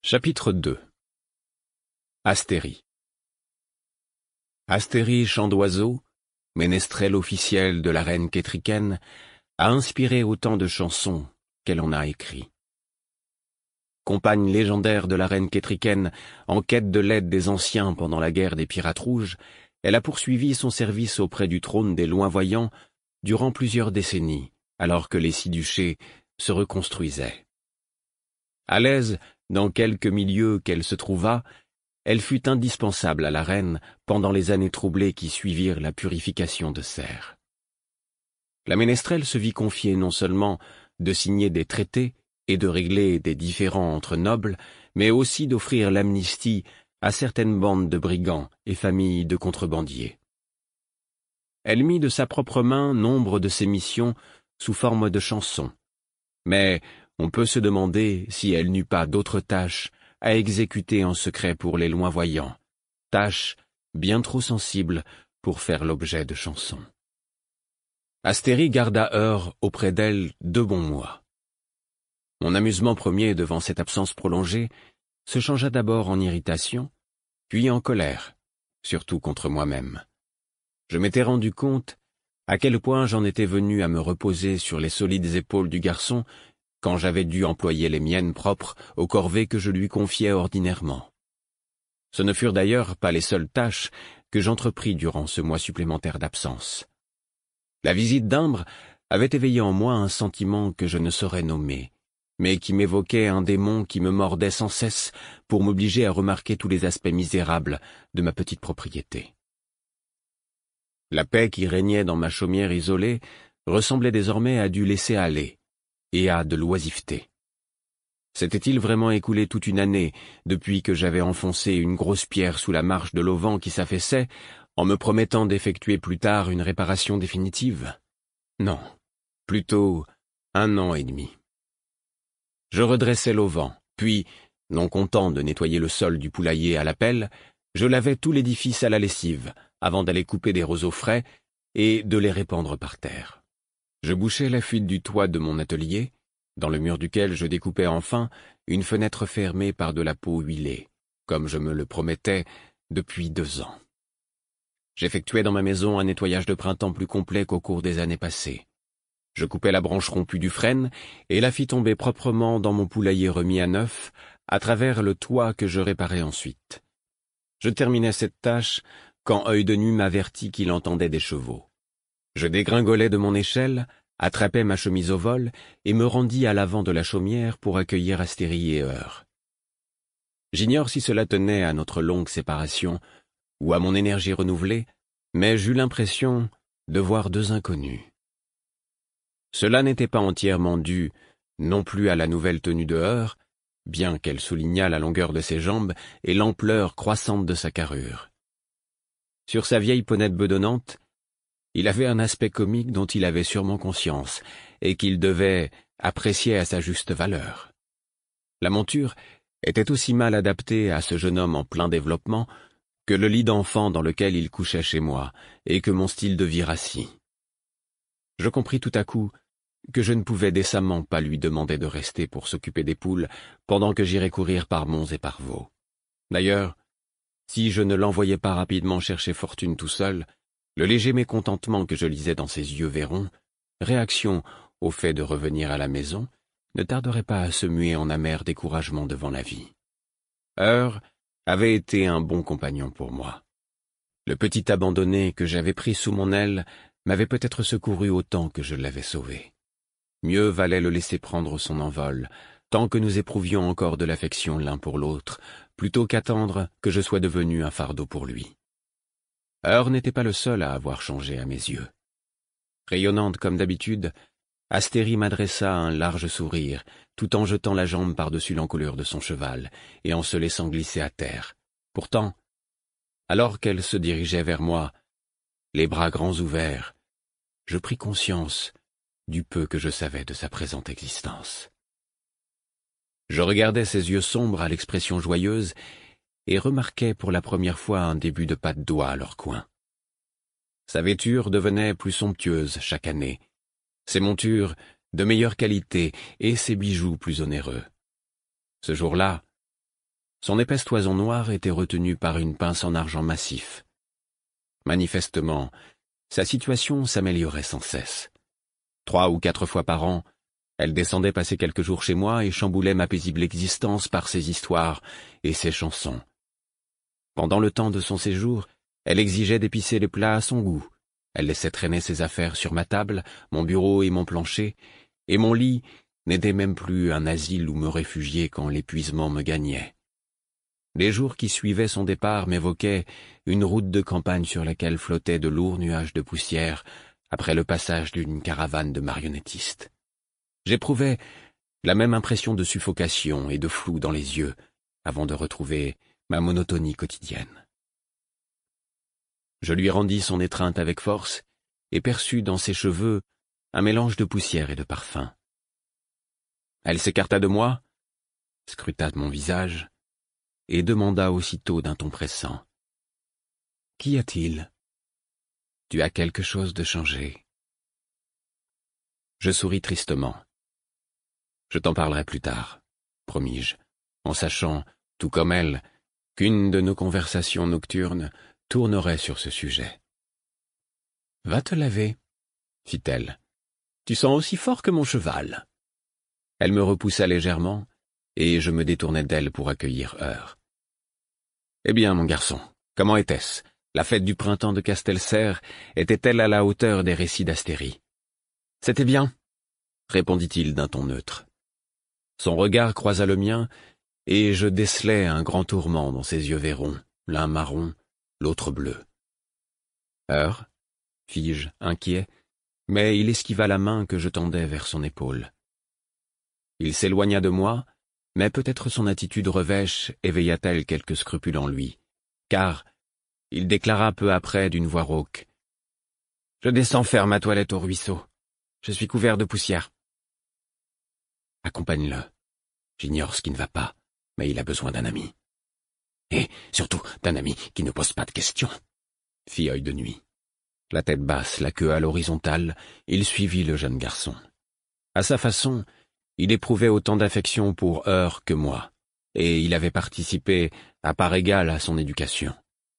Chapitre 2. Astérie. Astérie, chant d'oiseau, ménestrel officiel de la reine Kétriken, a inspiré autant de chansons qu'elle en a écrit. Compagne légendaire de la reine Kétriken, en quête de l'aide des anciens pendant la guerre des Pirates Rouges, elle a poursuivi son service auprès du trône des Loinvoyants durant plusieurs décennies, alors que les six duchés se reconstruisaient. À l'aise dans quelque milieu qu'elle se trouvât, elle fut indispensable à la reine pendant les années troublées qui suivirent la purification de Serre. La ménestrelle se vit confier non seulement de signer des traités et de régler des différends entre nobles, mais aussi d'offrir l'amnistie à certaines bandes de brigands et familles de contrebandiers. Elle mit de sa propre main nombre de ses missions sous forme de chansons, mais on peut se demander si elle n'eut pas d'autres tâches à exécuter en secret pour les Loinvoyants, tâches bien trop sensibles pour faire l'objet de chansons. Astérie garda Heure auprès d'elle 2 bons mois. Mon amusement premier devant cette absence prolongée se changea d'abord en irritation, puis en colère, surtout contre moi-même. Je m'étais rendu compte à quel point j'en étais venu à me reposer sur les solides épaules du garçon quand j'avais dû employer les miennes propres aux corvées que je lui confiais ordinairement. Ce ne furent d'ailleurs pas les seules tâches que j'entrepris durant ce mois supplémentaire d'absence. La visite d'Imbre avait éveillé en moi un sentiment que je ne saurais nommer, mais qui m'évoquait un démon qui me mordait sans cesse pour m'obliger à remarquer tous les aspects misérables de ma petite propriété. La paix qui régnait dans ma chaumière isolée ressemblait désormais à du laisser-aller et à de l'oisiveté. S'était-il vraiment écoulé toute une année depuis que j'avais enfoncé une grosse pierre sous la marche de l'auvent qui s'affaissait, en me promettant d'effectuer plus tard une réparation définitive? Non, plutôt 1 an et demi. Je redressai l'auvent, puis, non content de nettoyer le sol du poulailler à la pelle, je lavai tout l'édifice à la lessive, avant d'aller couper des roseaux frais et de les répandre par terre. Je bouchai la fuite du toit de mon atelier, dans le mur duquel je découpais enfin une fenêtre fermée par de la peau huilée, comme je me le promettais depuis 2 ans. J'effectuais dans ma maison un nettoyage de printemps plus complet qu'au cours des années passées. Je coupais la branche rompue du frêne et la fis tomber proprement dans mon poulailler remis à neuf, à travers le toit que je réparais ensuite. Je terminais cette tâche quand Œil de Nuit m'avertit qu'il entendait des chevaux. Je dégringolai de mon échelle, attrapai ma chemise au vol et me rendis à l'avant de la chaumière pour accueillir Astérie et Heure. J'ignore si cela tenait à notre longue séparation ou à mon énergie renouvelée, mais j'eus l'impression de voir 2 inconnus. Cela n'était pas entièrement dû non plus à la nouvelle tenue de Heure, bien qu'elle soulignât la longueur de ses jambes et l'ampleur croissante de sa carrure. Sur sa vieille ponette bedonnante, il avait un aspect comique dont il avait sûrement conscience, et qu'il devait apprécier à sa juste valeur. La monture était aussi mal adaptée à ce jeune homme en plein développement que le lit d'enfant dans lequel il couchait chez moi, et que mon style de vie rassis. Je compris tout à coup que je ne pouvais décemment pas lui demander de rester pour s'occuper des poules pendant que j'irais courir par monts et par vaux. D'ailleurs, si je ne l'envoyais pas rapidement chercher fortune tout seul, le léger mécontentement que je lisais dans ses yeux vairons, réaction au fait de revenir à la maison, ne tarderait pas à se muer en amer découragement devant la vie. Heure avait été un bon compagnon pour moi. Le petit abandonné que j'avais pris sous mon aile m'avait peut-être secouru autant que je l'avais sauvé. Mieux valait le laisser prendre son envol, tant que nous éprouvions encore de l'affection l'un pour l'autre, plutôt qu'attendre que je sois devenu un fardeau pour lui. Heure n'était pas le seul à avoir changé à mes yeux. Rayonnante comme d'habitude, Astérie m'adressa un large sourire, tout en jetant la jambe par-dessus l'encolure de son cheval, et en se laissant glisser à terre. Pourtant, alors qu'elle se dirigeait vers moi, les bras grands ouverts, je pris conscience du peu que je savais de sa présente existence. Je regardais ses yeux sombres à l'expression joyeuse, et remarquai pour la première fois un début de pas de doigts à leur coin. Sa vêture devenait plus somptueuse chaque année, ses montures de meilleure qualité et ses bijoux plus onéreux. Ce jour-là, Son épaisse toison noire était retenue par une pince en argent massif. Manifestement, sa situation s'améliorait sans cesse. 3 ou 4 fois par an, elle descendait passer quelques jours chez moi et chamboulait ma paisible existence par ses histoires et ses chansons. Pendant le temps de son séjour, elle exigeait d'épicer les plats à son goût. Elle laissait traîner ses affaires sur ma table, mon bureau et mon plancher, et mon lit n'était même plus un asile où me réfugier quand l'épuisement me gagnait. Les jours qui suivaient son départ m'évoquaient une route de campagne sur laquelle flottaient de lourds nuages de poussière après le passage d'une caravane de marionnettistes. J'éprouvais la même impression de suffocation et de flou dans les yeux avant de retrouver ma monotonie quotidienne. Je lui rendis son étreinte avec force et perçus dans ses cheveux un mélange de poussière et de parfum. Elle s'écarta de moi, scruta mon visage et demanda aussitôt d'un ton pressant. « Qu'y a-t-il ? Tu as quelque chose de changé. » Je souris tristement. « Je t'en parlerai plus tard, » promis-je, en sachant, tout comme elle, qu'une de nos conversations nocturnes tournerait sur ce sujet. « Va te laver, » fit-elle. « Tu sens aussi fort que mon cheval. » Elle me repoussa légèrement, et je me détournai d'elle pour accueillir Heure. « Eh bien, mon garçon, comment était-ce? La fête du printemps de Castelserre était-elle à la hauteur des récits d'Astérie? »« C'était bien, » répondit-il d'un ton neutre. Son regard croisa le mien, et je décelai un grand tourment dans ses yeux vairons, l'un marron, l'autre bleu. « Heure ?» fis-je, inquiet, mais il esquiva la main que je tendais vers son épaule. Il s'éloigna de moi, mais peut-être son attitude revêche éveilla-t-elle quelques scrupules en lui, car il déclara peu après d'une voix rauque. « Je descends faire ma toilette au ruisseau. Je suis couvert de poussière. » « Accompagne-le. J'ignore ce qui ne va pas, mais il a besoin d'un ami. »« Et surtout d'un ami qui ne pose pas de questions, » fit Œil de Nuit. La tête basse, la queue à l'horizontale, il suivit le jeune garçon. À sa façon, il éprouvait autant d'affection pour Heure que moi, et il avait participé à part égale à son éducation.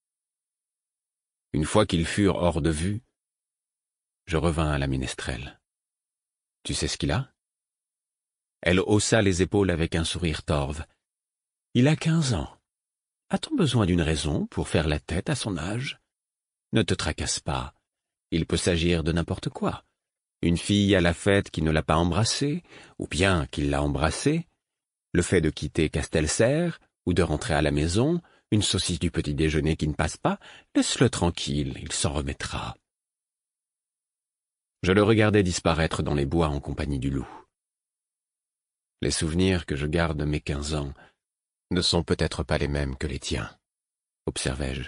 Une fois qu'ils furent hors de vue, je revins à la ménestrelle. « Tu sais ce qu'il a ?» Elle haussa les épaules avec un sourire torve. « Il a 15 ans. A-t-on besoin d'une raison pour faire la tête à son âge? Ne te tracasse pas. Il peut s'agir de n'importe quoi. Une fille à la fête qui ne l'a pas embrassée, ou bien qu'il l'a embrassée, le fait de quitter Castelserre, ou de rentrer à la maison, une saucisse du petit déjeuner qui ne passe pas, laisse-le tranquille, il s'en remettra. » Je le regardais disparaître dans les bois en compagnie du loup. Les souvenirs que je garde de mes 15 ans ne sont peut-être pas les mêmes que les tiens, observai-je.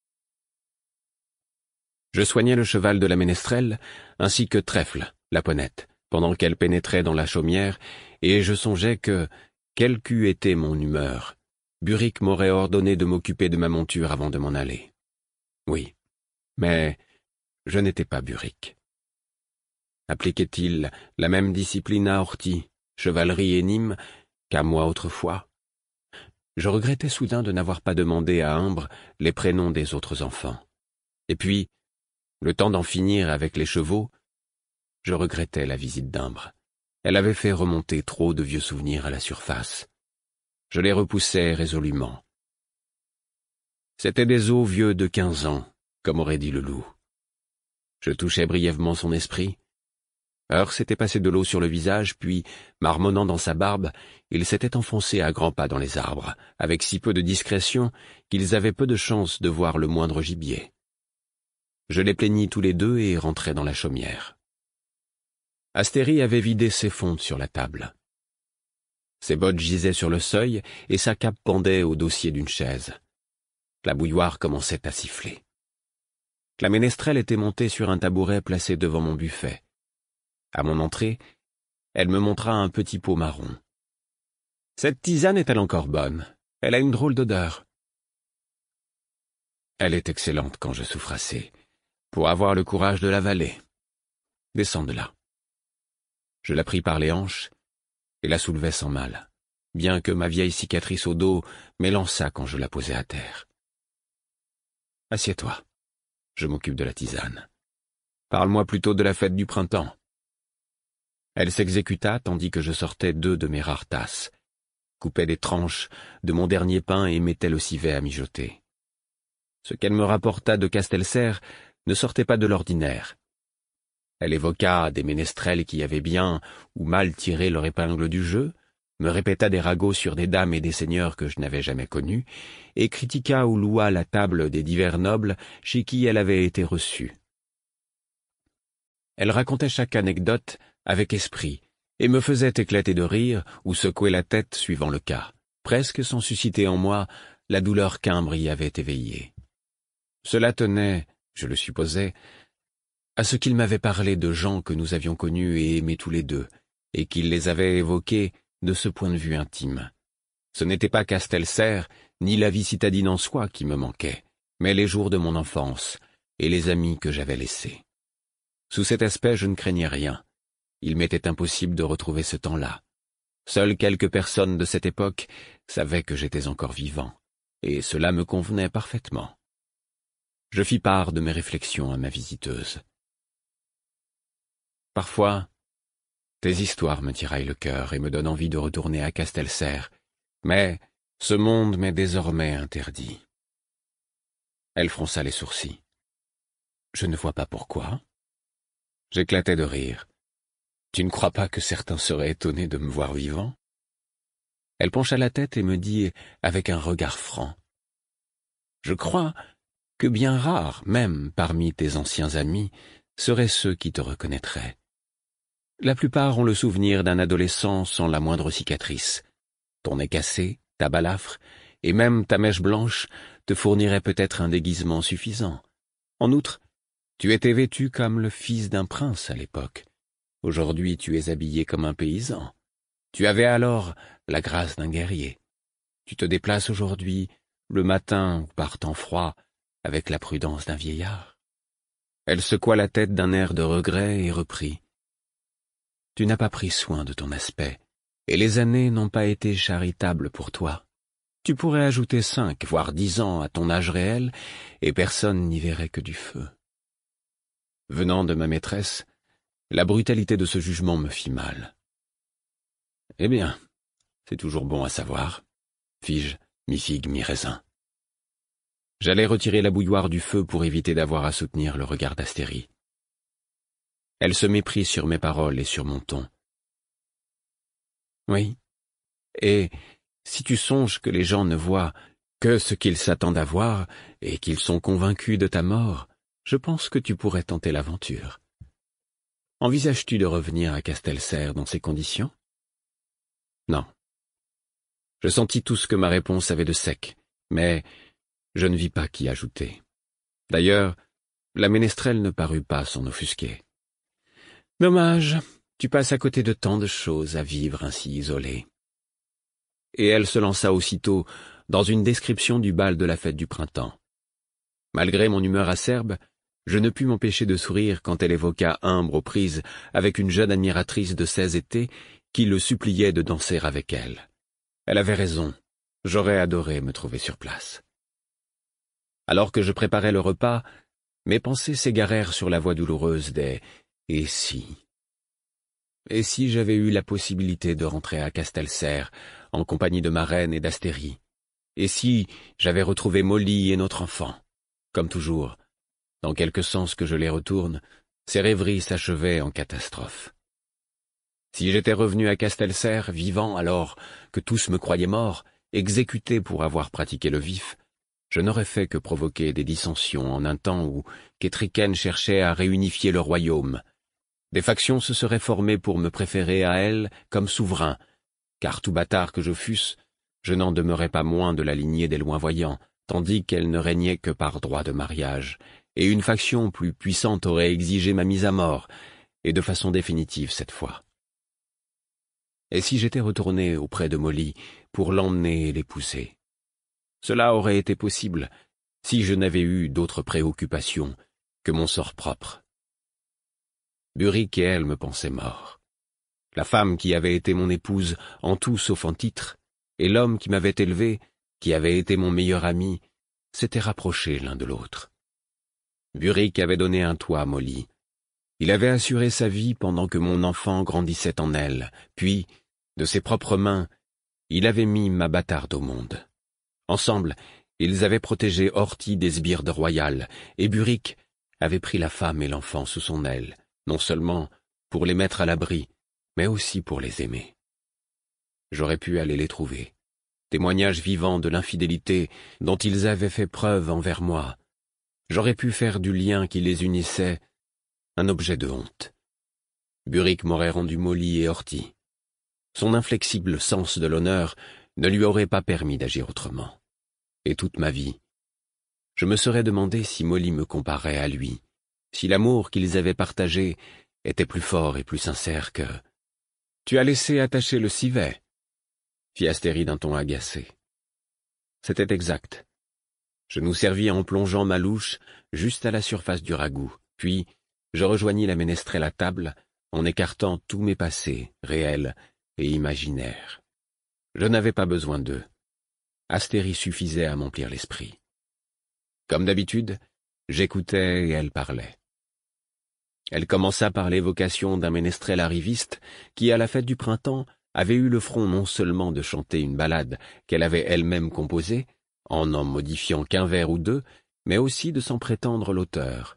Je soignais le cheval de la ménestrelle, ainsi que Trèfle, la ponette, pendant qu'elle pénétrait dans la chaumière, et je songeais que, quelle qu'eût été mon humeur, Buric m'aurait ordonné de m'occuper de ma monture avant de m'en aller. Oui, mais je n'étais pas Buric. Appliquait-il la même discipline à Horty, chevalerie et Nîmes, qu'à moi autrefois? Je regrettais soudain de n'avoir pas demandé à Imbre les prénoms des autres enfants. Et puis, le temps d'en finir avec les chevaux, je regrettais la visite d'Imbre. Elle avait fait remonter trop de vieux souvenirs à la surface. Je les repoussais résolument. C'étaient des os vieux de 15 ans, comme aurait dit le loup. Je touchais brièvement son esprit. Heure s'était passé de l'eau sur le visage, puis, marmonnant dans sa barbe, il s'était enfoncé à grands pas dans les arbres, avec si peu de discrétion qu'ils avaient peu de chance de voir le moindre gibier. Je les plaignis tous les deux et rentrai dans la chaumière. Astérie avait vidé ses fontes sur la table. Ses bottes gisaient sur le seuil et sa cape pendait au dossier d'une chaise. La bouilloire commençait à siffler. La ménestrelle était montée sur un tabouret placé devant mon buffet. À mon entrée, elle me montra un petit pot marron. « Cette tisane est-elle encore bonne? Elle a une drôle d'odeur. »« Elle est excellente quand je souffre assez, pour avoir le courage de l'avaler. Descends de là. » Je la pris par les hanches et la soulevai sans mal. bien que ma vieille cicatrice au dos m'élança quand je la posai à terre. « Assieds-toi, je m'occupe de la tisane. Parle-moi plutôt de la fête du printemps. » Elle s'exécuta tandis que je sortais 2 de mes rares tasses, coupais des tranches de mon dernier pain et mettais le civet à mijoter. Ce qu'elle me rapporta de Castelserre ne sortait pas de l'ordinaire. Elle évoqua des ménestrels qui avaient bien ou mal tiré leur épingle du jeu, me répéta des ragots sur des dames et des seigneurs que je n'avais jamais connus, et critiqua ou loua la table des divers nobles chez qui elle avait été reçue. Elle racontait chaque anecdote avec esprit, et me faisait éclater de rire ou secouer la tête suivant le cas, presque sans susciter en moi la douleur qu'Imbre y avait éveillée. Cela tenait, je le supposais, à ce qu'il m'avait parlé de gens que nous avions connus et aimés tous les deux, et qu'il les avait évoqués de ce point de vue intime. Ce n'était pas Castelserre, ni la vie citadine en soi qui me manquaient, mais les jours de mon enfance et les amis que j'avais laissés. Sous cet aspect, je ne craignais rien. Il m'était impossible de retrouver ce temps-là. Seules quelques personnes de cette époque savaient que j'étais encore vivant, et cela me convenait parfaitement. Je fis part de mes réflexions à ma visiteuse. Parfois, tes histoires me tiraillent le cœur et me donnent envie de retourner à Castelserre, mais ce monde m'est désormais interdit. Elle fronça les sourcils. Je ne vois pas pourquoi. J'éclatai de rire. Tu ne crois pas que certains seraient étonnés de me voir vivant? Elle pencha la tête et me dit avec un regard franc. Je crois que bien rares, même parmi tes anciens amis, seraient ceux qui te reconnaîtraient. La plupart ont le souvenir d'un adolescent sans la moindre cicatrice. Ton nez cassé, ta balafre, et même ta mèche blanche te fourniraient peut-être un déguisement suffisant. En outre, tu étais vêtu comme le fils d'un prince à l'époque. Aujourd'hui, tu es habillé comme un paysan. Tu avais alors la grâce d'un guerrier. Tu te déplaces aujourd'hui, le matin ou par temps froid, avec la prudence d'un vieillard. Elle secoua la tête d'un air de regret et reprit. Tu n'as pas pris soin de ton aspect, et les années n'ont pas été charitables pour toi. Tu pourrais ajouter 5, voire 10 ans à ton âge réel, et personne n'y verrait que du feu. Venant de ma maîtresse, la brutalité de ce jugement me fit mal. Eh bien, c'est toujours bon à savoir, fis-je, mi-figue, mi-raisin. J'allais retirer la bouilloire du feu pour éviter d'avoir à soutenir le regard d'Astérie. Elle se méprit sur mes paroles et sur mon ton. Oui, et si tu songes que les gens ne voient que ce qu'ils s'attendent à voir et qu'ils sont convaincus de ta mort, je pense que tu pourrais tenter l'aventure. Envisages-tu de revenir à Castelserre dans ces conditions? Non. Je sentis tout ce que ma réponse avait de sec, mais je ne vis pas qu'y ajouter. D'ailleurs, la ménestrelle ne parut pas s'en offusquer. Dommage, tu passes à côté de tant de choses à vivre ainsi isolée. Et elle se lança aussitôt dans une description du bal de la fête du printemps. Malgré mon humeur acerbe, je ne pus m'empêcher de sourire quand elle évoqua Imbre aux prises avec une jeune admiratrice de 16 étés qui le suppliait de danser avec elle. Elle avait raison, j'aurais adoré me trouver sur place. Alors que je préparais le repas, mes pensées s'égarèrent sur la voie douloureuse des « et si ». Et si j'avais eu la possibilité de rentrer à Castelserre en compagnie de ma reine et d'Astérie? Et si j'avais retrouvé Molly et notre enfant? Comme toujours, dans quelque sens que je les retourne, ces rêveries s'achevaient en catastrophe. Si j'étais revenu à Castelserre, vivant alors que tous me croyaient mort, exécuté pour avoir pratiqué le vif, je n'aurais fait que provoquer des dissensions en un temps où Kétriken cherchait à réunifier le royaume. Des factions se seraient formées pour me préférer à elle comme souverain, car tout bâtard que je fusse, je n'en demeurais pas moins de la lignée des Loinvoyants, tandis qu'elle ne régnait que par droit de mariage, et une faction plus puissante aurait exigé ma mise à mort, et de façon définitive cette fois. Et si j'étais retourné auprès de Molly pour l'emmener et l'épouser? Cela aurait été possible si je n'avais eu d'autres préoccupations que mon sort propre. Buric et elle me pensaient mort. La femme qui avait été mon épouse en tout sauf en titre et l'homme qui m'avait élevé, qui avait été mon meilleur ami, s'étaient rapprochés l'un de l'autre. Burick avait donné un toit à Molly. Il avait assuré sa vie pendant que mon enfant grandissait en elle, puis, de ses propres mains, il avait mis ma bâtarde au monde. Ensemble, ils avaient protégé Horty des sbires royales, et Burick avait pris la femme et l'enfant sous son aile, non seulement pour les mettre à l'abri, mais aussi pour les aimer. J'aurais pu aller les trouver, témoignages vivants de l'infidélité dont ils avaient fait preuve envers moi. J'aurais pu faire du lien qui les unissait un objet de honte. Burick m'aurait rendu Molly et Horty. Son inflexible sens de l'honneur ne lui aurait pas permis d'agir autrement. Et toute ma vie, je me serais demandé si Molly me comparait à lui, si l'amour qu'ils avaient partagé était plus fort et plus sincère que... « Tu as laissé attacher le civet » fit Astérie d'un ton agacé. C'était exact. Je nous servis en plongeant ma louche juste à la surface du ragoût, puis je rejoignis la ménestrelle à table en écartant tous mes passés, réels et imaginaires. Je n'avais pas besoin d'eux. Astérie suffisait à m'emplir l'esprit. Comme d'habitude, j'écoutais et elle parlait. Elle commença par l'évocation d'un ménestrel arriviste qui, à la fête du printemps, avait eu le front non seulement de chanter une ballade qu'elle avait elle-même composée, en n'en modifiant qu'un vers ou deux, mais aussi de s'en prétendre l'auteur.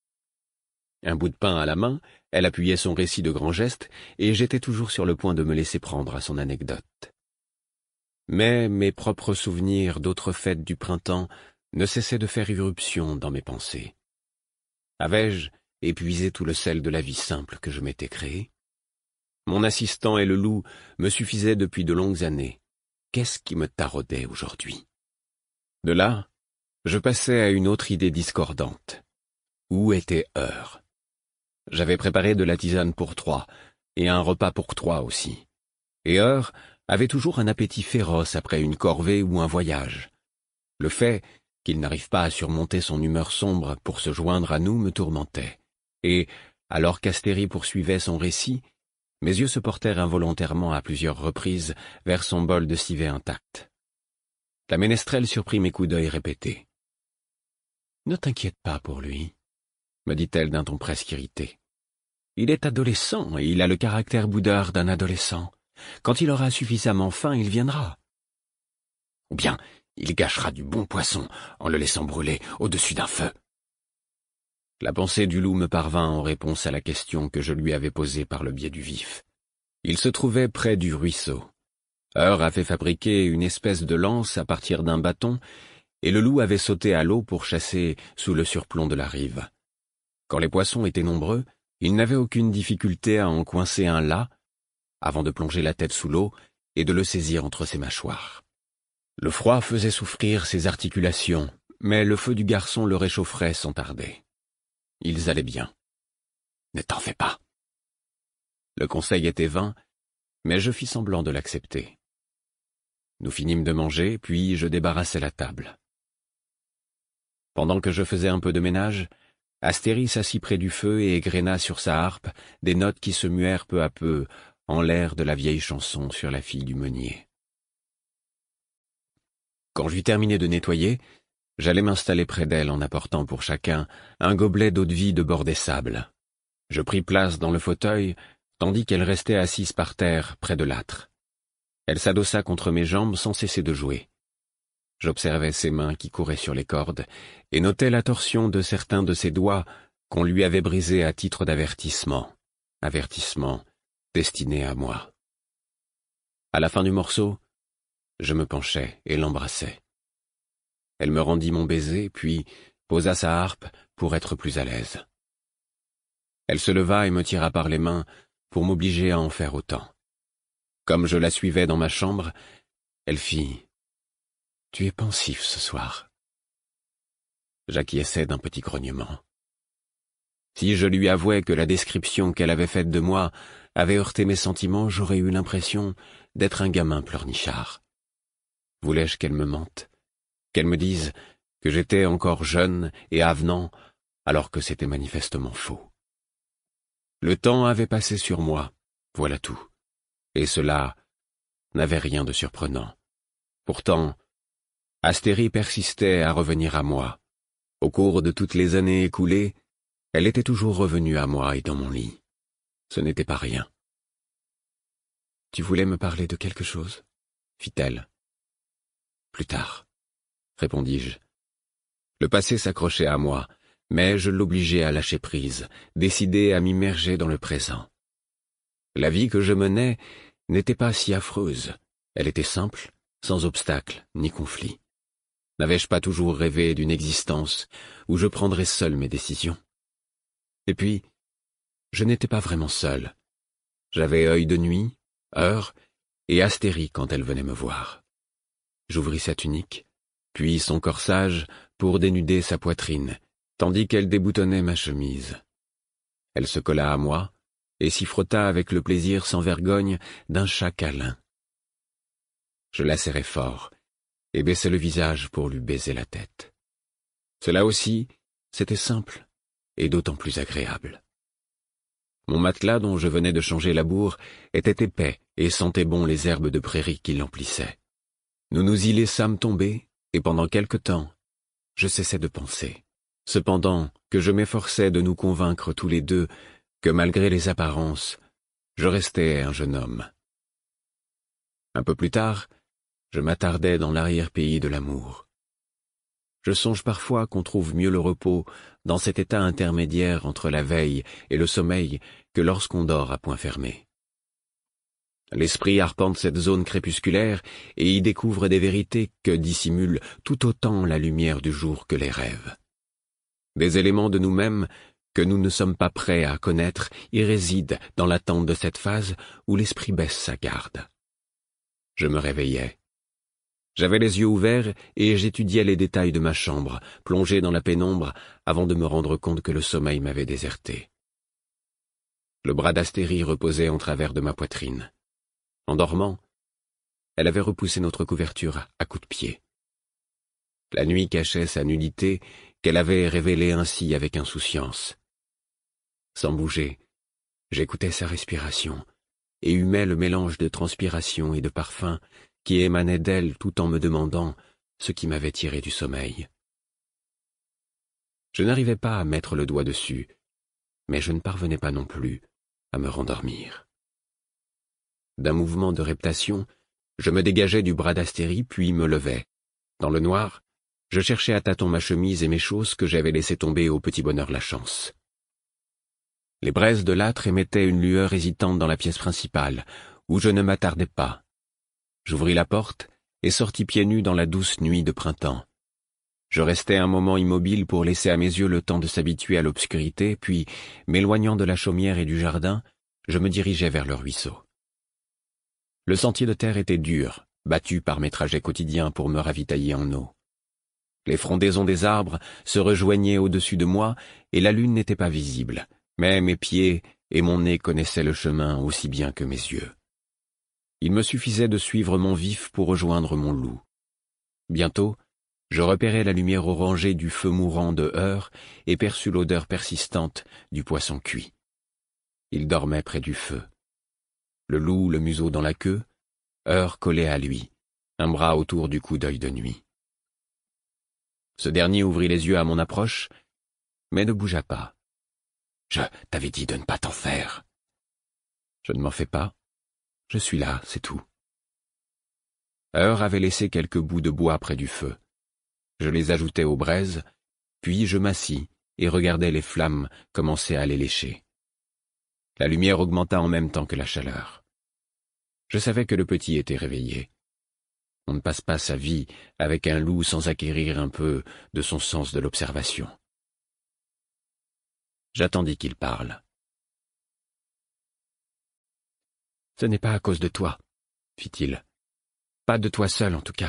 Un bout de pain à la main, elle appuyait son récit de grands gestes, et j'étais toujours sur le point de me laisser prendre à son anecdote. Mais mes propres souvenirs d'autres fêtes du printemps ne cessaient de faire irruption dans mes pensées. Avais-je épuisé tout le sel de la vie simple que je m'étais créée? Mon assistant et le loup me suffisaient depuis de longues années. Qu'est-ce qui me taraudait aujourd'hui? De là, je passais à une autre idée discordante. Où était Heure? J'avais préparé de la tisane pour 3, et un repas pour 3 aussi. Et Heure avait toujours un appétit féroce après une corvée ou un voyage. Le fait qu'il n'arrive pas à surmonter son humeur sombre pour se joindre à nous me tourmentait. Et, alors qu'Astérie poursuivait son récit, mes yeux se portèrent involontairement à plusieurs reprises vers son bol de civet intact. La ménestrelle surprit mes coups d'œil répétés. « Ne t'inquiète pas pour lui, » me dit-elle d'un ton presque irrité. « Il est adolescent et il a le caractère boudeur d'un adolescent. Quand il aura suffisamment faim, il viendra. Ou bien, il gâchera du bon poisson en le laissant brûler au-dessus d'un feu. » La pensée du loup me parvint en réponse à la question que je lui avais posée par le biais du vif. Il se trouvait près du ruisseau. Heure avait fabriqué une espèce de lance à partir d'un bâton, et le loup avait sauté à l'eau pour chasser sous le surplomb de la rive. Quand les poissons étaient nombreux, il n'avait aucune difficulté à en coincer un là, avant de plonger la tête sous l'eau et de le saisir entre ses mâchoires. Le froid faisait souffrir ses articulations, mais le feu du garçon le réchaufferait sans tarder. Ils allaient bien. Ne t'en fais pas. Le conseil était vain, mais je fis semblant de l'accepter. Nous finîmes de manger, puis je débarrassai la table. Pendant que je faisais un peu de ménage, Astérie s'assit près du feu et égréna sur sa harpe des notes qui se muèrent peu à peu en l'air de la vieille chanson sur la fille du meunier. Quand j'eus terminé de nettoyer, j'allais m'installer près d'elle en apportant pour chacun un gobelet d'eau-de-vie de bord des sables. Je pris place dans le fauteuil, tandis qu'elle restait assise par terre près de l'âtre. Elle s'adossa contre mes jambes sans cesser de jouer. J'observais ses mains qui couraient sur les cordes et notais la torsion de certains de ses doigts qu'on lui avait brisés à titre d'avertissement. Avertissement destiné à moi. À la fin du morceau, je me penchai et l'embrassai. Elle me rendit mon baiser, puis posa sa harpe pour être plus à l'aise. Elle se leva et me tira par les mains pour m'obliger à en faire autant. Comme je la suivais dans ma chambre, elle fit « Tu es pensif ce soir. » J'acquiesçai d'un petit grognement. Si je lui avouais que la description qu'elle avait faite de moi avait heurté mes sentiments, j'aurais eu l'impression d'être un gamin pleurnichard. Voulais-je qu'elle me mente, qu'elle me dise que j'étais encore jeune et avenant, alors que c'était manifestement faux. Le temps avait passé sur moi, voilà tout, et cela n'avait rien de surprenant. Pourtant, Astérie persistait à revenir à moi. Au cours de toutes les années écoulées, elle était toujours revenue à moi et dans mon lit. Ce n'était pas rien. « Tu voulais me parler de quelque chose ?» fit-elle. « Plus tard, » répondis-je. Le passé s'accrochait à moi, mais je l'obligeais à lâcher prise, décidé à m'immerger dans le présent. La vie que je menais n'était pas si affreuse. Elle était simple, sans obstacle ni conflit. N'avais-je pas toujours rêvé d'une existence où je prendrais seul mes décisions? Et puis, je n'étais pas vraiment seul. J'avais œil de nuit, heure, et Astérie quand elle venait me voir. J'ouvris sa tunique, puis son corsage pour dénuder sa poitrine, tandis qu'elle déboutonnait ma chemise. Elle se colla à moi et s'y frotta avec le plaisir sans vergogne d'un chat câlin. Je la serrai fort et baissai le visage pour lui baiser la tête. Cela aussi, c'était simple et d'autant plus agréable. Mon matelas dont je venais de changer la bourre était épais et sentait bon les herbes de prairie qui l'emplissaient. Nous nous y laissâmes tomber, et pendant quelque temps, je cessai de penser. Cependant que je m'efforçais de nous convaincre tous les deux que malgré les apparences, je restais un jeune homme. Un peu plus tard, je m'attardais dans l'arrière-pays de l'amour. Je songe parfois qu'on trouve mieux le repos dans cet état intermédiaire entre la veille et le sommeil que lorsqu'on dort à poing fermé. L'esprit arpente cette zone crépusculaire et y découvre des vérités que dissimule tout autant la lumière du jour que les rêves. Des éléments de nous-mêmes que nous ne sommes pas prêts à connaître y résident dans l'attente de cette phase où l'esprit baisse sa garde. Je me réveillais. J'avais les yeux ouverts et j'étudiais les détails de ma chambre, plongé dans la pénombre avant de me rendre compte que le sommeil m'avait déserté. Le bras d'Astérie reposait en travers de ma poitrine. En dormant, elle avait repoussé notre couverture à coups de pied. La nuit cachait sa nudité qu'elle avait révélée ainsi avec insouciance. Sans bouger, j'écoutais sa respiration et humais le mélange de transpiration et de parfum qui émanait d'elle tout en me demandant ce qui m'avait tiré du sommeil. Je n'arrivais pas à mettre le doigt dessus, mais je ne parvenais pas non plus à me rendormir. D'un mouvement de reptation, je me dégageai du bras d'Astérie puis me levai. Dans le noir, je cherchais à tâtons ma chemise et mes chausses que j'avais laissées tomber au petit bonheur Lachance. Les braises de l'âtre émettaient une lueur hésitante dans la pièce principale, où je ne m'attardais pas. J'ouvris la porte et sortis pieds nus dans la douce nuit de printemps. Je restai un moment immobile pour laisser à mes yeux le temps de s'habituer à l'obscurité, puis, m'éloignant de la chaumière et du jardin, je me dirigeai vers le ruisseau. Le sentier de terre était dur, battu par mes trajets quotidiens pour me ravitailler en eau. Les frondaisons des arbres se rejoignaient au-dessus de moi et la lune n'était pas visible, mais mes pieds et mon nez connaissaient le chemin aussi bien que mes yeux. Il me suffisait de suivre mon vif pour rejoindre mon loup. Bientôt, je repérai la lumière orangée du feu mourant de Heure et perçus l'odeur persistante du poisson cuit. Il dormait près du feu. Le loup, le museau dans la queue, Heure collé à lui, un bras autour du coup d'œil de nuit. Ce dernier ouvrit les yeux à mon approche, mais ne bougea pas. « Je t'avais dit de ne pas t'en faire. »« Je ne m'en fais pas. Je suis là, c'est tout. » Heure avait laissé quelques bouts de bois près du feu. Je les ajoutai aux braises, puis je m'assis et regardai les flammes commencer à les lécher. La lumière augmenta en même temps que la chaleur. Je savais que le petit était réveillé. On ne passe pas sa vie avec un loup sans acquérir un peu de son sens de l'observation. J'attendis qu'il parle. « Ce n'est pas à cause de toi, » fit-il. « Pas de toi seul, en tout cas. »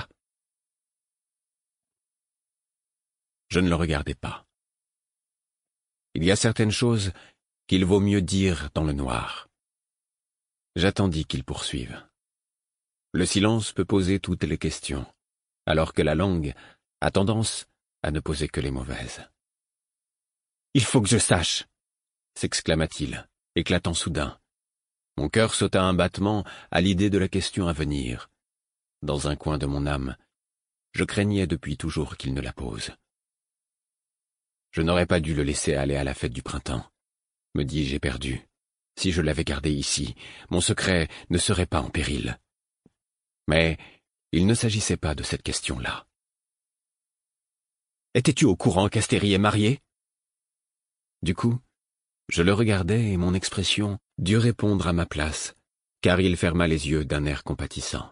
Je ne le regardai pas. Il y a certaines choses qu'il vaut mieux dire dans le noir. J'attendis qu'il poursuive. Le silence peut poser toutes les questions, alors que la langue a tendance à ne poser que les mauvaises. « Il faut que je sache !» s'exclama-t-il, éclatant soudain. Mon cœur sauta un battement à l'idée de la question à venir. dans un coin de mon âme. Je craignais depuis toujours qu'il ne la pose. Je n'aurais pas dû le laisser aller à la fête du printemps, me dis-je éperdu. Si je l'avais gardé ici, mon secret ne serait pas en péril. Mais il ne s'agissait pas de cette question-là. Étais-tu au courant qu'Astérie est mariée? Du coup, je le regardais et mon expression dut répondre à ma place, car il ferma les yeux d'un air compatissant.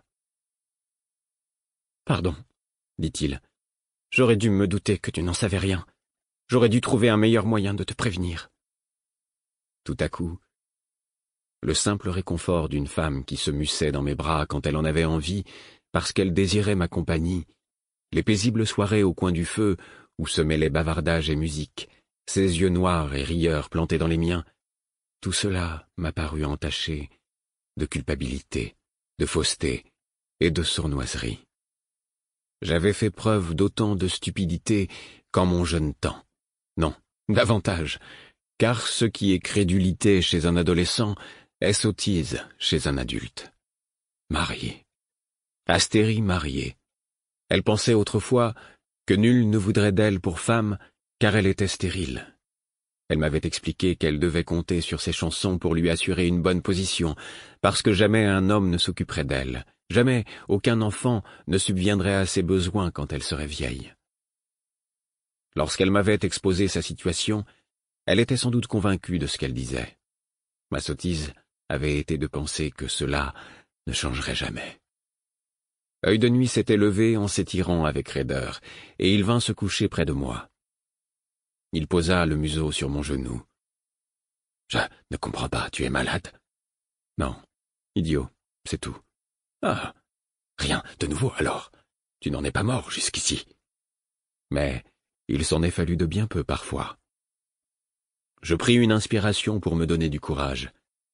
« Pardon, dit-il, j'aurais dû me douter que tu n'en savais rien. J'aurais dû trouver un meilleur moyen de te prévenir. » Tout à coup, le simple réconfort d'une femme qui se mussait dans mes bras quand elle en avait envie, parce qu'elle désirait ma compagnie, les paisibles soirées au coin du feu où se mêlaient bavardage et musique, ses yeux noirs et rieurs plantés dans les miens, tout cela m'a paru entaché de culpabilité, de fausseté et de sournoiserie. J'avais fait preuve d'autant de stupidité qu'en mon jeune temps. Non, davantage, car ce qui est crédulité chez un adolescent est sottise chez un adulte. Mariée. Astérie mariée. Elle pensait autrefois que nul ne voudrait d'elle pour femme, car elle était stérile. Elle m'avait expliqué qu'elle devait compter sur ses chansons pour lui assurer une bonne position, parce que jamais un homme ne s'occuperait d'elle, jamais aucun enfant ne subviendrait à ses besoins quand elle serait vieille. Lorsqu'elle m'avait exposé sa situation, elle était sans doute convaincue de ce qu'elle disait. Ma sottise avait été de penser que cela ne changerait jamais. Œil de Nuit s'était levé en s'étirant avec raideur, et il vint se coucher près de moi. Il posa le museau sur mon genou. « Je ne comprends pas, tu es malade ?»« Non, idiot, c'est tout. »« Ah, rien de nouveau alors. Tu n'en es pas mort jusqu'ici. » Mais il s'en est fallu de bien peu parfois. Je pris une inspiration pour me donner du courage.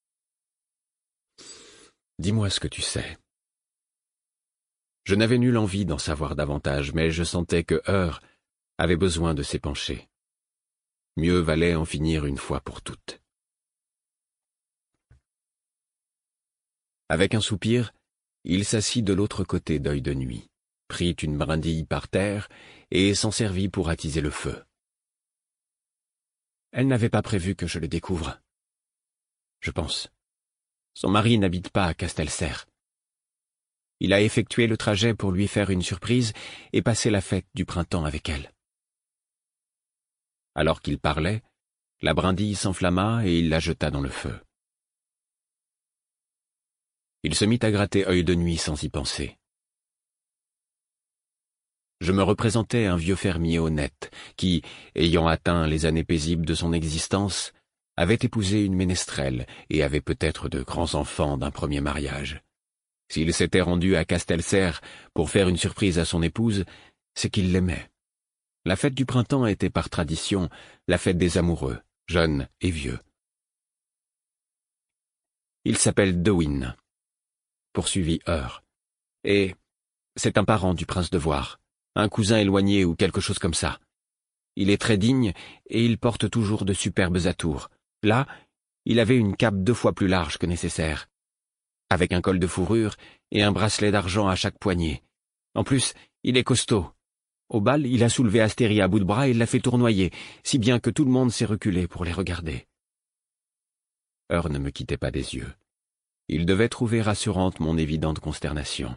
« Dis-moi ce que tu sais. » Je n'avais nulle envie d'en savoir davantage, mais je sentais que Heur avait besoin de s'épancher. Mieux valait en finir une fois pour toutes. Avec un soupir, il s'assit de l'autre côté d'Œil de Nuit, prit une brindille par terre et s'en servit pour attiser le feu. Elle n'avait pas prévu que je le découvre. Je pense. Son mari n'habite pas à Castelserre. Il a effectué le trajet pour lui faire une surprise et passer la fête du printemps avec elle. Alors qu'il parlait, la brindille s'enflamma et il la jeta dans le feu. Il se mit à gratter Œil de Nuit sans y penser. Je me représentais un vieux fermier honnête qui, ayant atteint les années paisibles de son existence, avait épousé une ménestrelle et avait peut-être de grands enfants d'un premier mariage. S'il s'était rendu à Castelserre pour faire une surprise à son épouse, c'est qu'il l'aimait. La fête du printemps était par tradition la fête des amoureux, jeunes et vieux. Il s'appelle Dewin, poursuivit Heur, et c'est un parent du prince de Voire, un cousin éloigné ou quelque chose comme ça. Il est très digne et il porte toujours de superbes atours. Là, il avait une cape 2 fois plus large que nécessaire, avec un col de fourrure et un bracelet d'argent à chaque poignet. En plus, il est costaud. Au bal, il a soulevé Astérie à bout de bras et l'a fait tournoyer, si bien que tout le monde s'est reculé pour les regarder. Heur ne me quittait pas des yeux. Il devait trouver rassurante mon évidente consternation.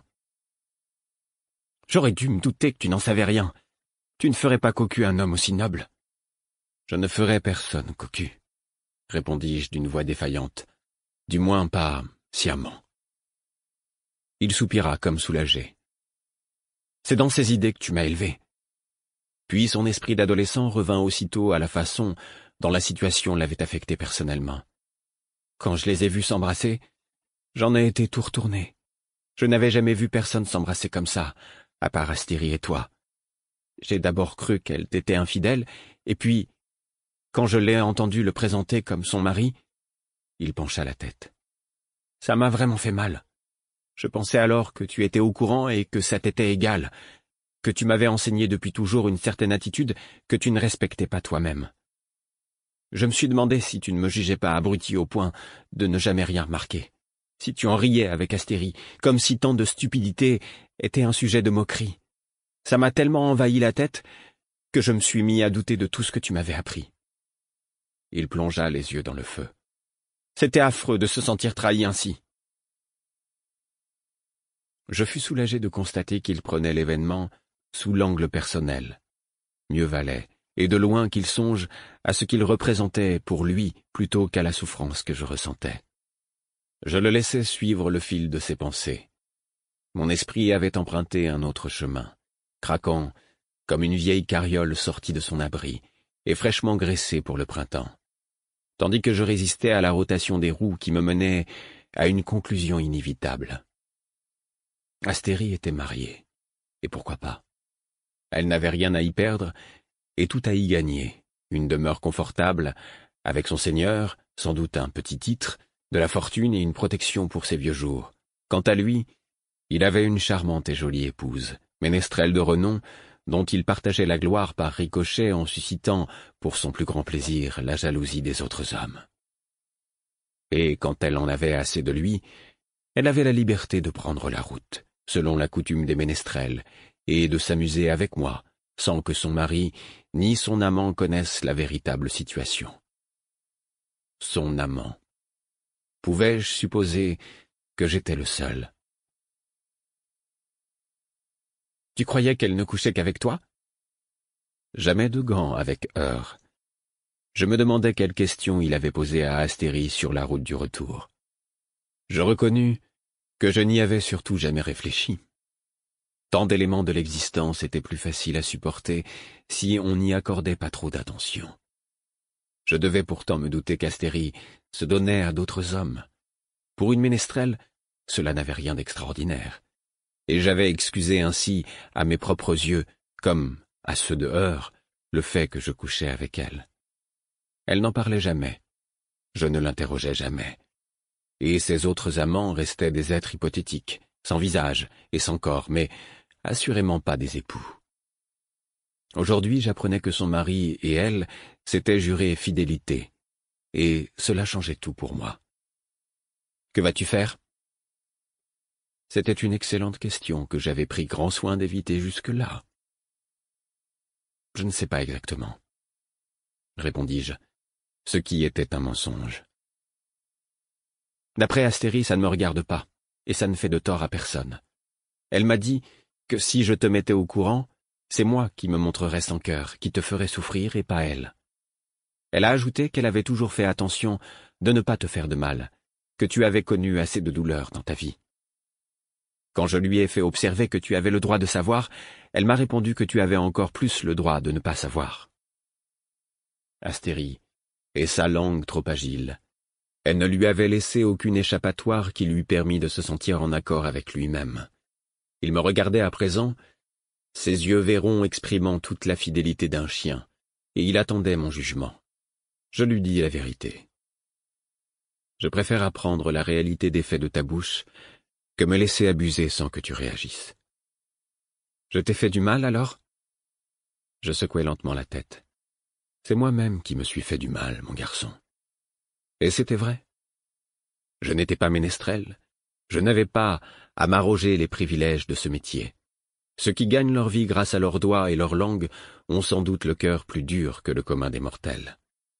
« J'aurais dû me douter que tu n'en savais rien. Tu ne ferais pas cocu un homme aussi noble. »« Je ne ferais personne cocu, » répondis-je d'une voix défaillante. « Du moins pas sciemment. » Il soupira comme soulagé. « C'est dans ces idées que tu m'as élevé. » Puis son esprit d'adolescent revint aussitôt à la façon dont la situation l'avait affecté personnellement. Quand je les ai vus s'embrasser, j'en ai été tout retourné. Je n'avais jamais vu personne s'embrasser comme ça, à part Astérie et toi. J'ai d'abord cru qu'elle t'était infidèle, et puis, quand je l'ai entendu le présenter comme son mari, il pencha la tête. Ça m'a vraiment fait mal. Je pensais alors que tu étais au courant et que ça t'était égal, que tu m'avais enseigné depuis toujours une certaine attitude que tu ne respectais pas toi-même. Je me suis demandé si tu ne me jugeais pas abruti au point de ne jamais rien remarquer, si tu en riais avec Astérie, comme si tant de stupidité était un sujet de moquerie. Ça m'a tellement envahi la tête que je me suis mis à douter de tout ce que tu m'avais appris. » Il plongea les yeux dans le feu. C'était affreux de se sentir trahi ainsi. Je fus soulagé de constater qu'il prenait l'événement sous l'angle personnel. Mieux valait, et de loin qu'il songe à ce qu'il représentait pour lui plutôt qu'à la souffrance que je ressentais. Je le laissais suivre le fil de ses pensées. Mon esprit avait emprunté un autre chemin, craquant comme une vieille carriole sortie de son abri et fraîchement graissée pour le printemps, tandis que je résistais à la rotation des roues qui me menait à une conclusion inévitable. Astérie était mariée, et pourquoi pas? Elle n'avait rien à y perdre et tout à y gagner, une demeure confortable, avec son seigneur, sans doute un petit titre, de la fortune et une protection pour ses vieux jours. Quant à lui, il avait une charmante et jolie épouse, ménestrelle de renom, dont il partageait la gloire par ricochet en suscitant, pour son plus grand plaisir, la jalousie des autres hommes. Et quand elle en avait assez de lui, elle avait la liberté de prendre la route, selon la coutume des ménestrels, et de s'amuser avec moi, sans que son mari ni son amant connaissent la véritable situation. Son amant. Pouvais-je supposer que j'étais le seul? « Tu croyais qu'elle ne couchait qu'avec toi ?» Jamais de gants avec heurts. Je me demandais quelle question il avait posée à Astérie sur la route du retour. Je reconnus que je n'y avais surtout jamais réfléchi. Tant d'éléments de l'existence étaient plus faciles à supporter si on n'y accordait pas trop d'attention. Je devais pourtant me douter qu'Astérie se donnait à d'autres hommes. Pour une ménestrelle, cela n'avait rien d'extraordinaire, et j'avais excusé ainsi à mes propres yeux, comme à ceux de Heur, le fait que je couchais avec elle. Elle n'en parlait jamais, je ne l'interrogeais jamais, et ses autres amants restaient des êtres hypothétiques, sans visage et sans corps, mais assurément pas des époux. Aujourd'hui, j'apprenais que son mari et elle s'étaient jurés fidélité, et cela changeait tout pour moi. « Que vas-tu faire ?» C'était une excellente question que j'avais pris grand soin d'éviter jusque-là. « Je ne sais pas exactement, » répondis-je, ce qui était un mensonge. « D'après Astérie, ça ne me regarde pas, et ça ne fait de tort à personne. Elle m'a dit que si je te mettais au courant, c'est moi qui me montrerais sans cœur, qui te ferais souffrir et pas elle. Elle a ajouté qu'elle avait toujours fait attention de ne pas te faire de mal, que tu avais connu assez de douleur dans ta vie. Quand je lui ai fait observer que tu avais le droit de savoir, elle m'a répondu que tu avais encore plus le droit de ne pas savoir. » Astérie, et sa langue trop agile. Elle ne lui avait laissé aucune échappatoire qui lui permît de se sentir en accord avec lui-même. Il me regardait à présent, ses yeux vairons exprimant toute la fidélité d'un chien, et il attendait mon jugement. Je lui dis la vérité. « Je préfère apprendre la réalité des faits de ta bouche que me laisser abuser sans que tu réagisses. »« Je t'ai fait du mal, alors ?» Je secouai lentement la tête. « C'est moi-même qui me suis fait du mal, mon garçon. » Et c'était vrai. Je n'étais pas ménestrel. Je n'avais pas à m'arroger les privilèges de ce métier. Ceux qui gagnent leur vie grâce à leurs doigts et leur langue ont sans doute le cœur plus dur que le commun des mortels.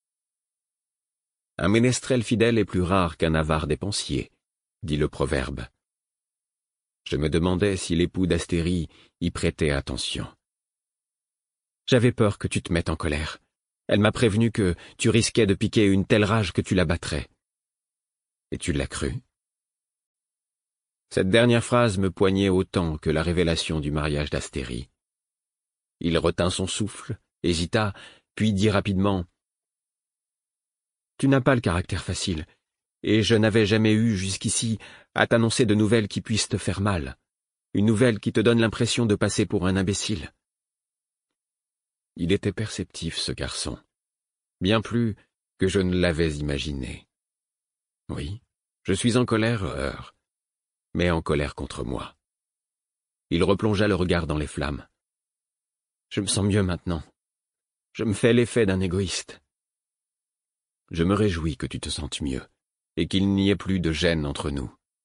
Un ménestrel fidèle est plus rare qu'un avare dépensier, dit le proverbe. Je me demandais si l'époux d'Astérie y prêtait attention. J'avais peur que tu te mettes en colère. Elle m'a prévenu que tu risquais de piquer une telle rage que tu la battrais. Et tu l'as cru? Cette dernière phrase me poignait autant que la révélation du mariage d'Astérie. Il retint son souffle, hésita, puis dit rapidement « Tu n'as pas le caractère facile, et je n'avais jamais eu jusqu'ici à t'annoncer de nouvelles qui puissent te faire mal, une nouvelle qui te donne l'impression de passer pour un imbécile. » Il était perceptif, ce garçon, bien plus que je ne l'avais imaginé. Oui, je suis en colère, Heur, mais en colère contre moi. Il replongea le regard dans les flammes. Je me sens mieux maintenant. Je me fais l'effet d'un égoïste. Je me réjouis que tu te sentes mieux, et qu'il n'y ait plus de gêne entre nous.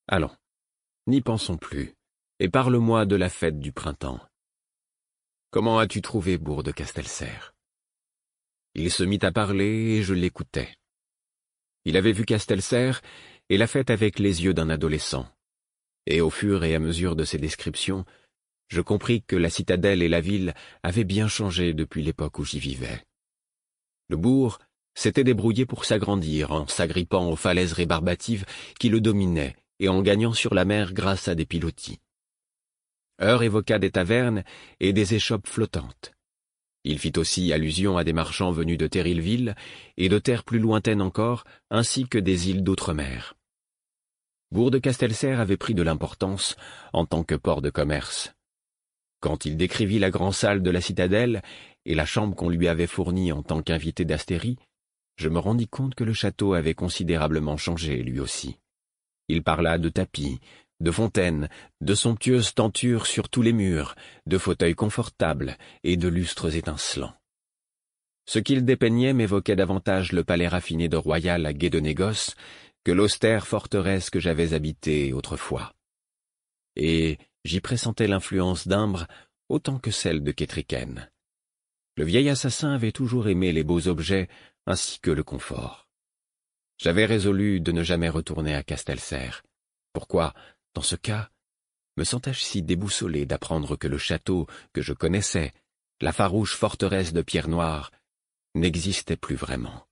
Allons, n'y pensons plus, et parle-moi de la fête du printemps. Comment as-tu trouvé Bourg de Castelserre? Il se mit à parler et je l'écoutais. Il avait vu Castelserre et la fête avec les yeux d'un adolescent. Et au fur et à mesure de ses descriptions, je compris que la citadelle et la ville avaient bien changé depuis l'époque où j'y vivais. Le bourg s'était débrouillé pour s'agrandir en s'agrippant aux falaises rébarbatives qui le dominaient et en gagnant sur la mer grâce à des pilotis. Heure évoqua des tavernes et des échoppes flottantes. Il fit aussi allusion à des marchands venus de Terrilville et de terres plus lointaines encore, ainsi que des îles d'outre-mer. Bourg de Castelserre avait pris de l'importance en tant que port de commerce. Quand il décrivit la grande salle de la citadelle et la chambre qu'on lui avait fournie en tant qu'invité d'Astérie, je me rendis compte que le château avait considérablement changé lui aussi. Il parla de tapis, de fontaines, de somptueuses tentures sur tous les murs, de fauteuils confortables et de lustres étincelants. Ce qu'il dépeignait m'évoquait davantage le palais raffiné de Royal à Gué de Négoce que l'austère forteresse que j'avais habitée autrefois. Et j'y pressentais l'influence d'Imbre autant que celle de Kétriken. Le vieil assassin avait toujours aimé les beaux objets ainsi que le confort. J'avais résolu de ne jamais retourner à Castelserre. Pourquoi, dans ce cas, me sentais-je si déboussolé d'apprendre que le château que je connaissais, la farouche forteresse de pierre noire, n'existait plus vraiment?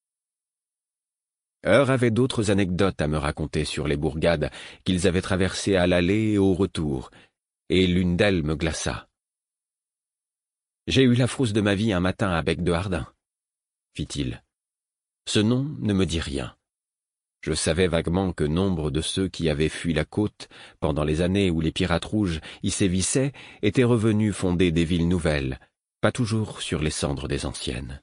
Heure avait d'autres anecdotes à me raconter sur les bourgades qu'ils avaient traversées à l'aller et au retour, et l'une d'elles me glaça. « J'ai eu la frousse de ma vie un matin à Bec-de-Hardin, » fit-il. Ce nom ne me dit rien. Je savais vaguement que nombre de ceux qui avaient fui la côte pendant les années où les pirates rouges y sévissaient étaient revenus fonder des villes nouvelles, pas toujours sur les cendres des anciennes.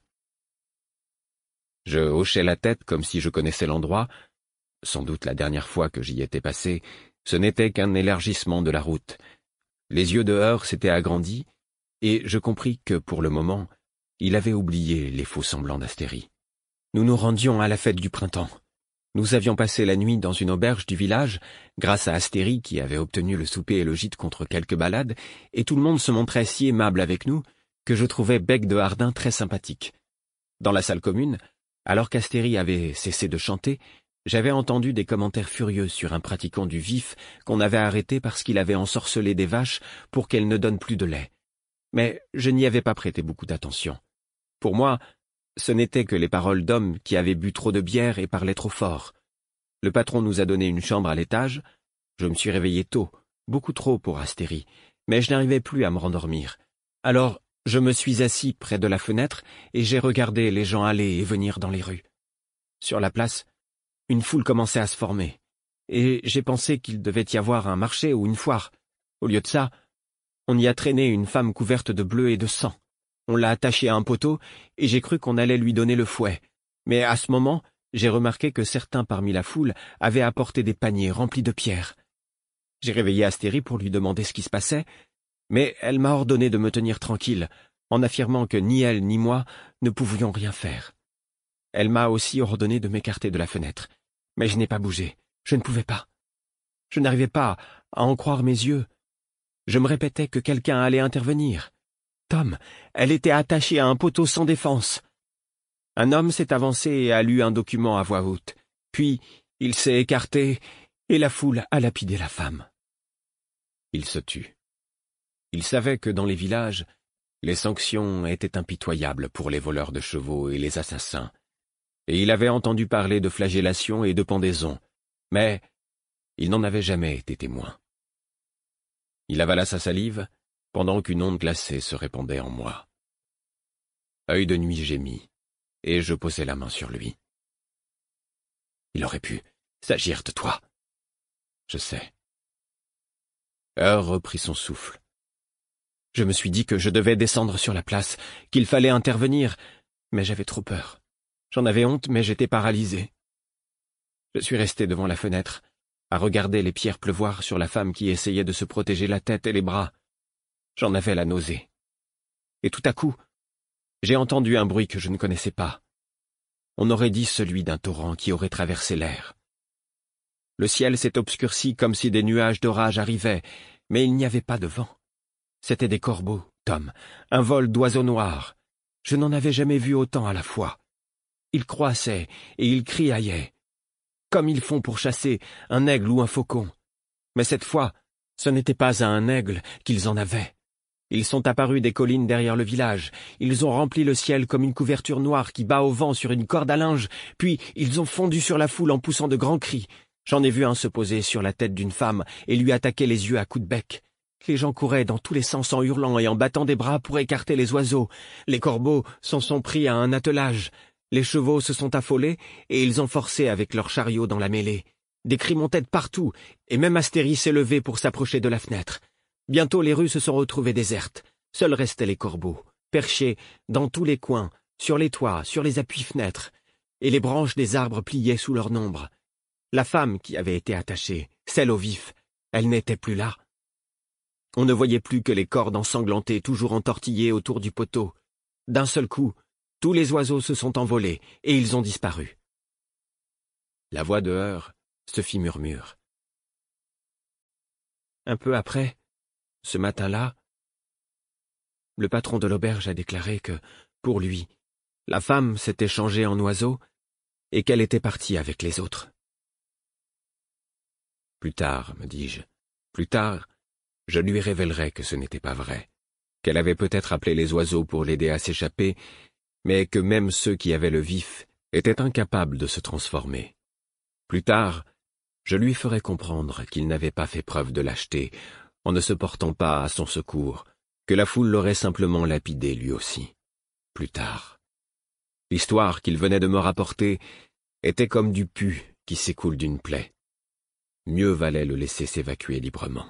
Je hochai la tête comme si je connaissais l'endroit. Sans doute la dernière fois que j'y étais passé, ce n'était qu'un élargissement de la route. Les yeux de Heure s'étaient agrandis, et je compris que, pour le moment, il avait oublié les faux semblants d'Astérie. Nous nous rendions à la fête du printemps. Nous avions passé la nuit dans une auberge du village, grâce à Astérie qui avait obtenu le souper et le gîte contre quelques balades, et tout le monde se montrait si aimable avec nous que je trouvais Bec-de-Hardin très sympathique. Dans la salle commune, alors qu'Astérie avait cessé de chanter, j'avais entendu des commentaires furieux sur un pratiquant du vif qu'on avait arrêté parce qu'il avait ensorcelé des vaches pour qu'elles ne donnent plus de lait. Mais je n'y avais pas prêté beaucoup d'attention. Pour moi, ce n'étaient que les paroles d'hommes qui avaient bu trop de bière et parlaient trop fort. Le patron nous a donné une chambre à l'étage. Je me suis réveillé tôt, beaucoup trop pour Astérie, mais je n'arrivais plus à me rendormir. Alors, je me suis assis près de la fenêtre et j'ai regardé les gens aller et venir dans les rues. Sur la place, une foule commençait à se former, et j'ai pensé qu'il devait y avoir un marché ou une foire. Au lieu de ça, on y a traîné une femme couverte de bleu et de sang. On l'a attachée à un poteau, et j'ai cru qu'on allait lui donner le fouet. Mais à ce moment, j'ai remarqué que certains parmi la foule avaient apporté des paniers remplis de pierres. J'ai réveillé Astérie pour lui demander ce qui se passait, mais elle m'a ordonné de me tenir tranquille, en affirmant que ni elle ni moi ne pouvions rien faire. Elle m'a aussi ordonné de m'écarter de la fenêtre, mais je n'ai pas bougé, je ne pouvais pas. Je n'arrivais pas à en croire mes yeux. Je me répétais que quelqu'un allait intervenir. Tom, elle était attachée à un poteau sans défense. Un homme s'est avancé et a lu un document à voix haute. Puis, il s'est écarté et la foule a lapidé la femme. Il se tut. Il savait que dans les villages, les sanctions étaient impitoyables pour les voleurs de chevaux et les assassins, et il avait entendu parler de flagellation et de pendaison, mais il n'en avait jamais été témoin. Il avala sa salive, pendant qu'une onde glacée se répandait en moi. Œil de nuit gémit, et je posai la main sur lui. Il aurait pu s'agir de toi. Je sais. Heure reprit son souffle. Je me suis dit que je devais descendre sur la place, qu'il fallait intervenir, mais j'avais trop peur. J'en avais honte, mais j'étais paralysé. Je suis resté devant la fenêtre, à regarder les pierres pleuvoir sur la femme qui essayait de se protéger la tête et les bras. J'en avais la nausée. Et tout à coup, j'ai entendu un bruit que je ne connaissais pas. On aurait dit celui d'un torrent qui aurait traversé l'air. Le ciel s'est obscurci comme si des nuages d'orage arrivaient, mais il n'y avait pas de vent. C'étaient des corbeaux, Tom, un vol d'oiseaux noirs. Je n'en avais jamais vu autant à la fois. Ils croissaient et ils criaillaient, comme ils font pour chasser un aigle ou un faucon. Mais cette fois, ce n'était pas à un aigle qu'ils en avaient. Ils sont apparus des collines derrière le village. Ils ont rempli le ciel comme une couverture noire qui bat au vent sur une corde à linge, puis ils ont fondu sur la foule en poussant de grands cris. J'en ai vu un se poser sur la tête d'une femme et lui attaquer les yeux à coups de bec. Les gens couraient dans tous les sens en hurlant et en battant des bras pour écarter les oiseaux. Les corbeaux s'en sont pris à un attelage. Les chevaux se sont affolés et ils ont forcé avec leurs chariots dans la mêlée. Des cris montaient de partout, et même Astérie s'est levé pour s'approcher de la fenêtre. Bientôt les rues se sont retrouvées désertes. Seuls restaient les corbeaux, perchés dans tous les coins, sur les toits, sur les appuis-fenêtres, et les branches des arbres pliaient sous leur nombre. La femme qui avait été attachée, celle au vif, elle n'était plus là. On ne voyait plus que les cordes ensanglantées toujours entortillées autour du poteau. D'un seul coup, tous les oiseaux se sont envolés, et ils ont disparu. La voix de Heure se fit murmure. Un peu après, ce matin-là, le patron de l'auberge a déclaré que, pour lui, la femme s'était changée en oiseau et qu'elle était partie avec les autres. Plus tard, me dis-je, plus tard, je lui révélerai que ce n'était pas vrai, qu'elle avait peut-être appelé les oiseaux pour l'aider à s'échapper, mais que même ceux qui avaient le vif étaient incapables de se transformer. Plus tard, je lui ferai comprendre qu'il n'avait pas fait preuve de lâcheté en ne se portant pas à son secours, que la foule l'aurait simplement lapidé lui aussi. Plus tard. L'histoire qu'il venait de me rapporter était comme du pus qui s'écoule d'une plaie. Mieux valait le laisser s'évacuer librement.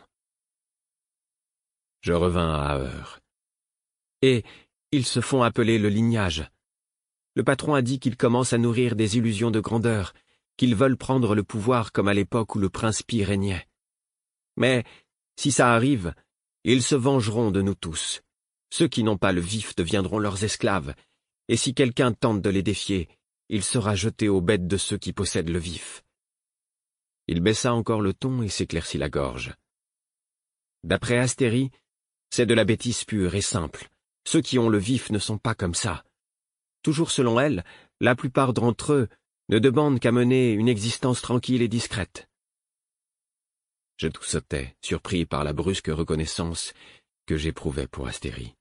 Je revins à Heure. Et ils se font appeler le lignage. Le patron a dit qu'ils commencent à nourrir des illusions de grandeur, qu'ils veulent prendre le pouvoir comme à l'époque où le prince Pi régnait. Mais, si ça arrive, ils se vengeront de nous tous. Ceux qui n'ont pas le vif deviendront leurs esclaves, et si quelqu'un tente de les défier, il sera jeté aux bêtes de ceux qui possèdent le vif. Il baissa encore le ton et s'éclaircit la gorge. D'après Astérie, c'est de la bêtise pure et simple. Ceux qui ont le vif ne sont pas comme ça. Toujours selon elle, la plupart d'entre eux ne demandent qu'à mener une existence tranquille et discrète. Je toussautais, surpris par la brusque reconnaissance que j'éprouvais pour Astérie.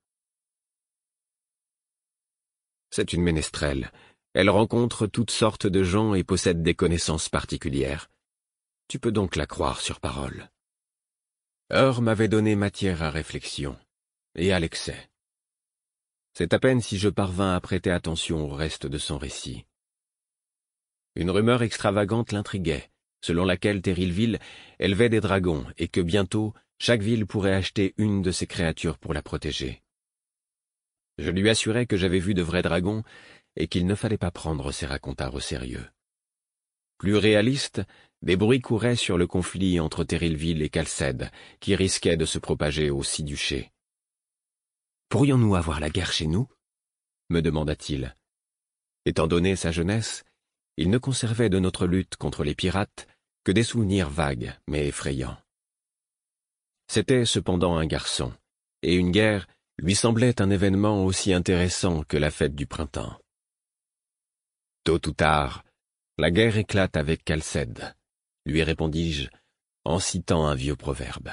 C'est une ménestrelle. Elle rencontre toutes sortes de gens et possède des connaissances particulières. Tu peux donc la croire sur parole. Heure m'avait donné matière à réflexion, et à l'excès. C'est à peine si je parvins à prêter attention au reste de son récit. Une rumeur extravagante l'intriguait, selon laquelle Terrillville élevait des dragons et que bientôt chaque ville pourrait acheter une de ces créatures pour la protéger. Je lui assurai que j'avais vu de vrais dragons et qu'il ne fallait pas prendre ces racontars au sérieux. Plus réaliste, des bruits couraient sur le conflit entre Terrillville et Calcède, qui risquait de se propager au Six-Duché. « Pourrions-nous avoir la guerre chez nous ?» me demanda-t-il. Étant donné sa jeunesse, il ne conservait de notre lutte contre les pirates que des souvenirs vagues mais effrayants. C'était cependant un garçon, et une guerre lui semblait un événement aussi intéressant que la fête du printemps. Tôt ou tard, la guerre éclate avec Calcède, lui répondis-je en citant un vieux proverbe.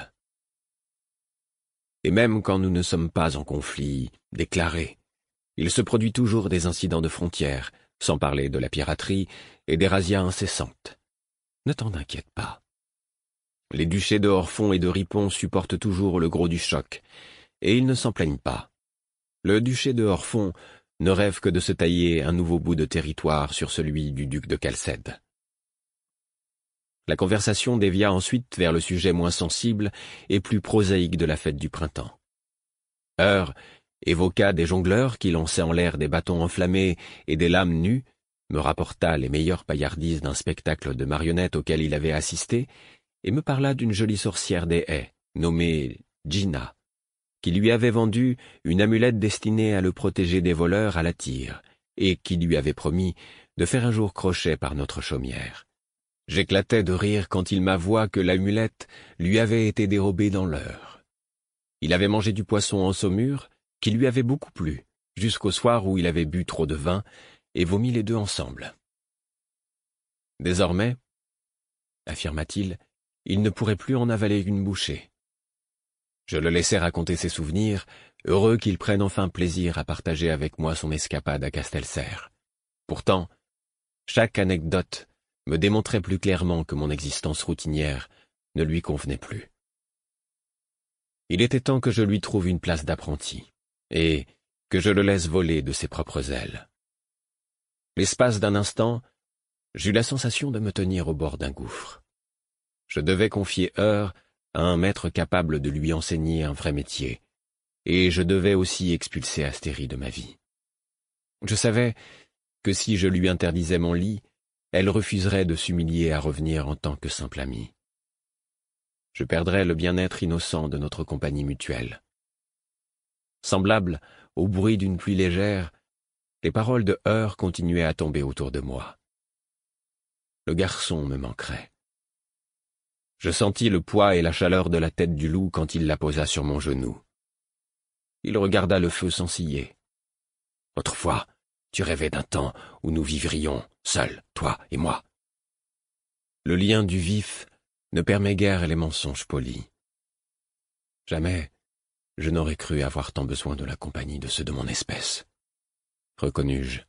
Et même quand nous ne sommes pas en conflit déclaré, il se produit toujours des incidents de frontières, sans parler de la piraterie et des razzias incessantes. Ne t'en inquiète pas. Les duchés de Orphon et de Ripon supportent toujours le gros du choc, et ils ne s'en plaignent pas. Le duché de Orphon ne rêve que de se tailler un nouveau bout de territoire sur celui du duc de Calcède. La conversation dévia ensuite vers le sujet moins sensible et plus prosaïque de la fête du printemps. Heure évoqua des jongleurs qui lançaient en l'air des bâtons enflammés et des lames nues, me rapporta les meilleures paillardises d'un spectacle de marionnettes auquel il avait assisté, et me parla d'une jolie sorcière des haies, nommée Gina, qui lui avait vendu une amulette destinée à le protéger des voleurs à la tire, et qui lui avait promis de faire un jour crochet par notre chaumière. J'éclatai de rire quand il m'avoua que l'amulette lui avait été dérobée dans l'heure. Il avait mangé du poisson en saumure, qui lui avait beaucoup plu, jusqu'au soir où il avait bu trop de vin et vomi les deux ensemble. Désormais, affirma-t-il, il ne pourrait plus en avaler une bouchée. Je le laissai raconter ses souvenirs, heureux qu'il prenne enfin plaisir à partager avec moi son escapade à Castelserre. Pourtant, chaque anecdote me démontrait plus clairement que mon existence routinière ne lui convenait plus. Il était temps que je lui trouve une place d'apprenti, et que je le laisse voler de ses propres ailes. L'espace d'un instant, j'eus la sensation de me tenir au bord d'un gouffre. Je devais confier Heure à un maître capable de lui enseigner un vrai métier, et je devais aussi expulser Astérie de ma vie. Je savais que si je lui interdisais mon lit, elle refuserait de s'humilier à revenir en tant que simple amie. Je perdrais le bien-être innocent de notre compagnie mutuelle. Semblable au bruit d'une pluie légère, les paroles de Heure continuaient à tomber autour de moi. Le garçon me manquerait. Je sentis le poids et la chaleur de la tête du loup quand il la posa sur mon genou. Il regarda le feu s'ensiller. « Autrefois, tu rêvais d'un temps où nous vivrions, seuls, toi et moi. » Le lien du vif ne permet guère les mensonges polis. Jamais je n'aurais cru avoir tant besoin de la compagnie de ceux de mon espèce, reconnus-je.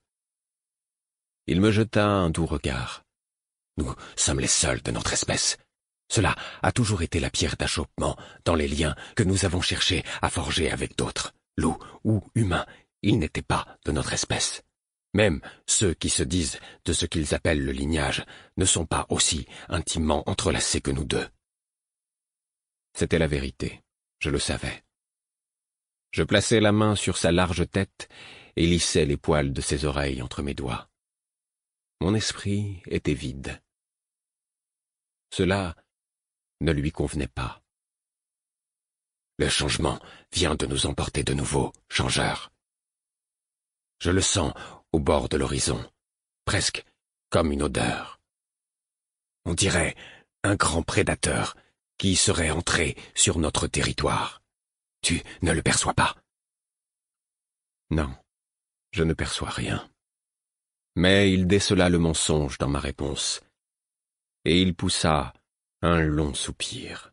Il me jeta un doux regard. Nous sommes les seuls de notre espèce. Cela a toujours été la pierre d'achoppement dans les liens que nous avons cherché à forger avec d'autres. Loups ou humains, ils n'étaient pas de notre espèce. Même ceux qui se disent de ce qu'ils appellent le lignage ne sont pas aussi intimement entrelacés que nous deux. C'était la vérité, je le savais. Je plaçai la main sur sa large tête et lissai les poils de ses oreilles entre mes doigts. Mon esprit était vide. Cela ne lui convenait pas. Le changement vient de nous emporter de nouveau, changeur. Je le sens au bord de l'horizon, presque comme une odeur. On dirait un grand prédateur qui serait entré sur notre territoire. Tu ne le perçois pas? Non, je ne perçois rien. Mais il décela le mensonge dans ma réponse, et il poussa un long soupir.